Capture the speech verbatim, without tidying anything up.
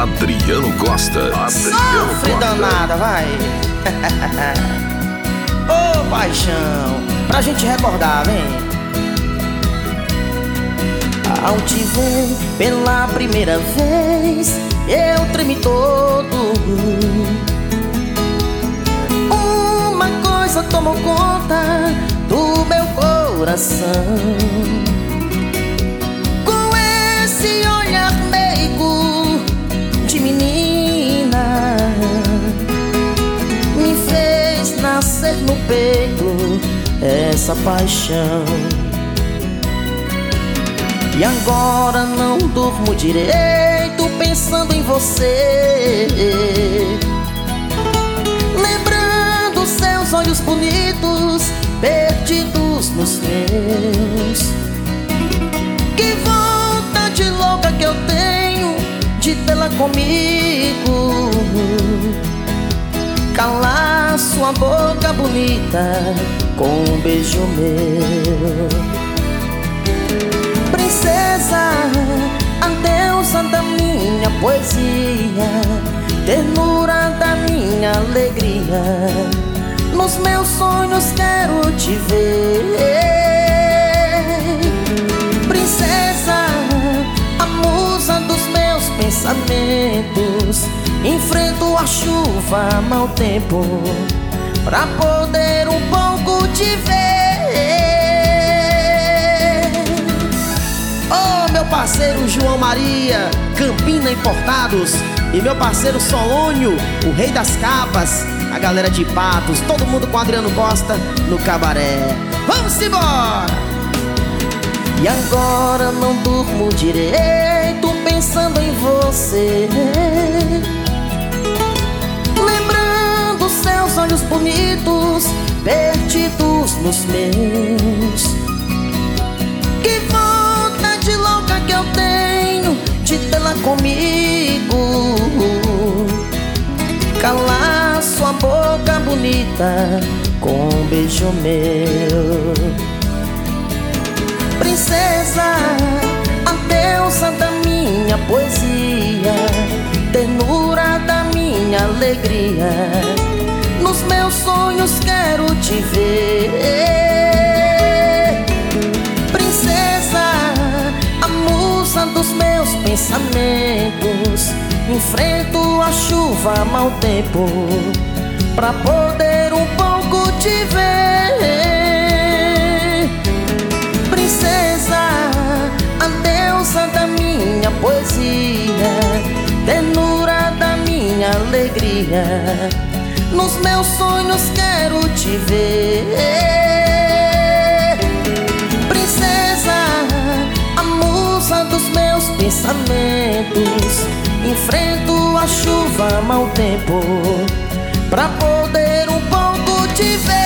Adriano Costa. Adriano Sofre Costa. danada, vai. Ô, oh, paixão, pra gente recordar, vem. Ao te ver pela primeira vez, eu tremi todo. Uma coisa tomou conta do meu coração. Com esse olhar meigo de menina, me fez nascer no peito essa paixão. E agora não durmo direito pensando em você, lembrando seus olhos bonitos perdidos nos meus. Que vontade louca que eu tenho de tê-la comigo, calar sua boca bonita com um beijo meu. Princesa, a deusa da minha poesia, ternura da minha alegria, nos meus sonhos quero te ver. Princesa, a musa dos meus pensamentos, enfrento a chuva, mau tempo, pra poder um pouco te ver. Meu parceiro João Maria, Campina Importados, e meu parceiro Solônio, o rei das capas, a galera de Patos, todo mundo com Adriano Costa no cabaré. Vamos embora! E agora não durmo direito pensando em você, lembrando seus olhos bonitos perdidos nos meus. Que eu tenho de tê-la comigo, calar sua boca bonita com um beijo meu. Princesa, a deusa da minha poesia, ternura da minha alegria, nos meus sonhos quero te ver. Dos meus pensamentos, enfrento a chuva, mau tempo, pra poder um pouco te ver. Princesa, a deusa da minha poesia, ternura da minha alegria, nos meus sonhos quero te ver. Dos meus pensamentos, enfrento a chuva, mau tempo, pra poder um pouco te ver.